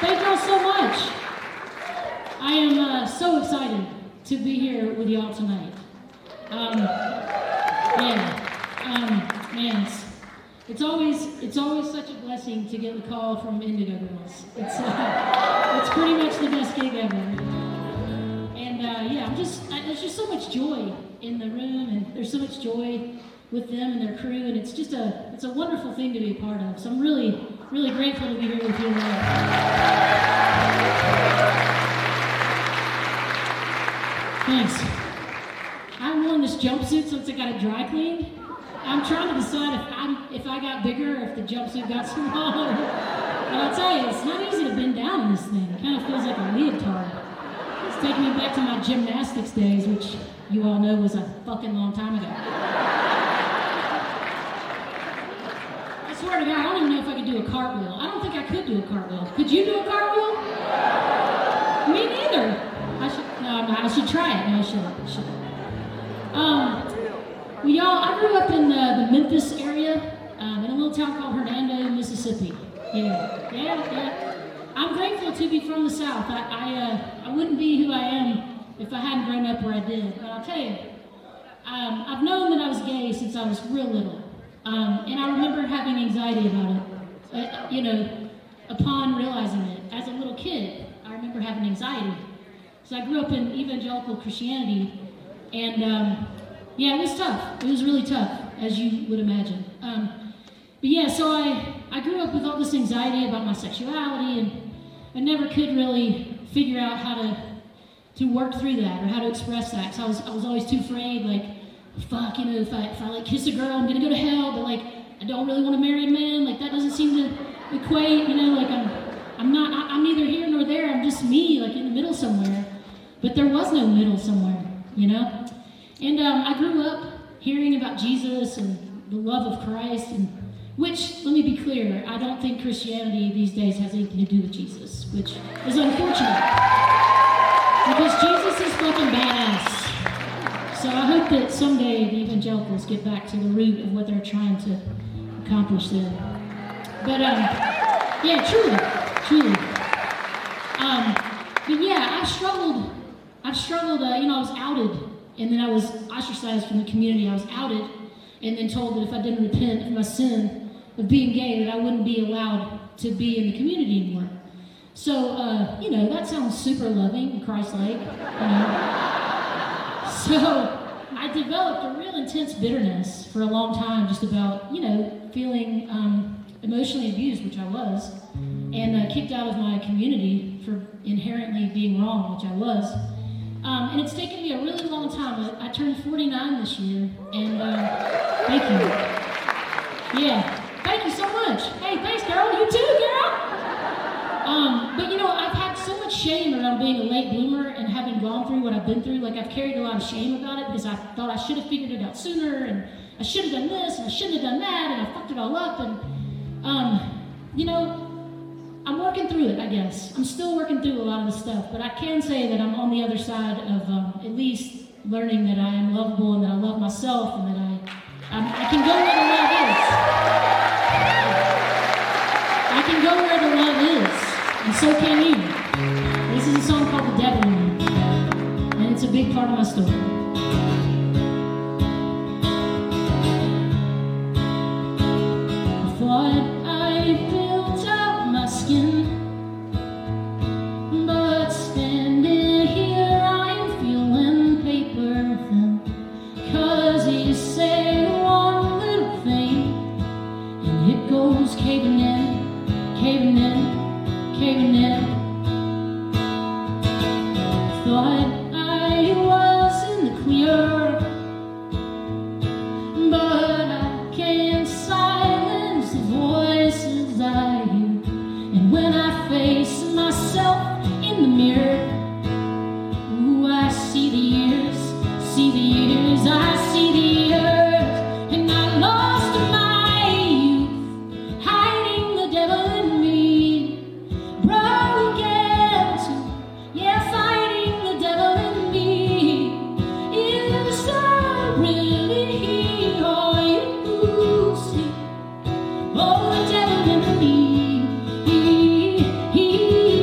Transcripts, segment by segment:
Thank y'all so much. I am so excited to be here with y'all tonight. Man, it's always such a blessing to get the call from Indigo Girls. It's pretty much the best gig ever. And there's just so much joy in the room, and there's so much joy with them and their crew, and it's a wonderful thing to be a part of. So I'm really, really grateful to be here with you tonight. Thanks. I haven't worn this jumpsuit since I got it dry cleaned. I'm trying to decide if I got bigger or if the jumpsuit got smaller. But I'll tell you, it's not easy to bend down in this thing. It kind of feels like a leotard. It's taking me back to my gymnastics days, which you all know was a fucking long time ago. I swear to God, I don't even know if I could do a cartwheel. I don't think I could do a cartwheel. Could you do a cartwheel? Me neither. I should try it. No, I shouldn't. Well, y'all, I grew up in the Memphis area, in a little town called Hernando, Mississippi. Yeah. I'm grateful to be from the South. I wouldn't be who I am if I hadn't grown up where I did. But I'll tell you, I've known that I was gay since I was real little. And I remember having anxiety about it, upon realizing it. As a little kid, I remember having anxiety. So I grew up in evangelical Christianity, and it was tough. It was really tough, as you would imagine. So I grew up with all this anxiety about my sexuality, and I never could really figure out how to work through that or how to express that. So I was always too afraid, like, fuck, if I like kiss a girl, I'm gonna go to hell, but like I don't really want to marry a man. Like that doesn't seem to equate, like I'm neither here nor there. I'm just me, like in the middle somewhere. But there was no middle somewhere, And I grew up hearing about Jesus and the love of Christ, which, let me be clear, I don't think Christianity these days has anything to do with Jesus, which is unfortunate. Because Jesus is fucking badass. So I hope that someday the evangelicals get back to the root of what they're trying to accomplish there. But, truly. I've struggled, I was outed, and then I was ostracized from the community. I was outed, and then told that if I didn't repent of my sin of being gay, that I wouldn't be allowed to be in the community anymore. So, that sounds super loving and Christ-like, So, I developed a real intense bitterness for a long time just about, feeling emotionally abused, which I was, and kicked out of my community for inherently being wrong, which I was. And it's taken me a really long time. I turned 49 this year, and thank you. Yeah, thank you so much. Hey, thanks, girl. You too, girl. But I've had so much shame around being a late bloomer and having gone through what I've been through. Like, I've carried a lot of shame about it because I thought I should have figured it out sooner, and I should have done this, and I shouldn't have done that, and I fucked it all up, and I'm working through it, I guess. I'm still working through a lot of the stuff, but I can say that I'm on the other side of at least learning that I am lovable and that I love myself and that I can go where the love is. I can go where the love is, and so can you. This is a song called The Devil in Me, and it's a big part of my story. I thought I built up my skin, but standing here I'm feeling paper thin. 'Cause you say one little thing and it goes caving in, caving in, caving in. Thought I was in the clear, but I can't silence the voices I hear. And when I face myself in the mirror, ooh, I see the years, I see the years. And I lost my youth, hiding the devil in me. Broken too, yeah, fighting the devil in me. Is that really all you see? Oh, the devil in me.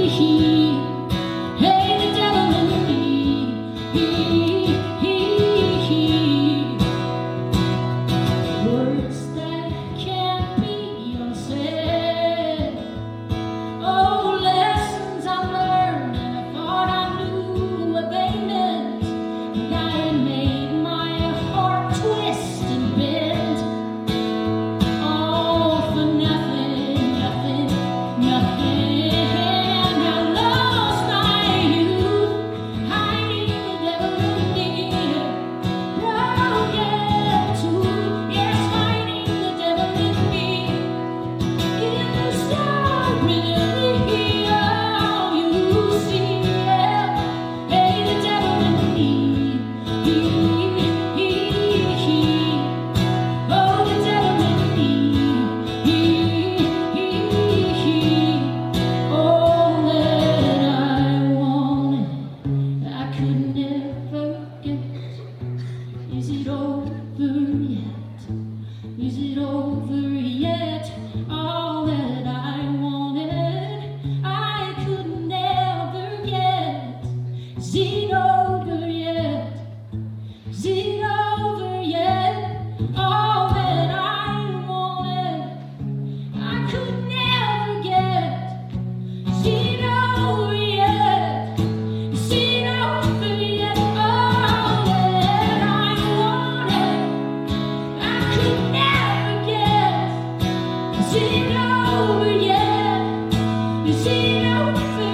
see no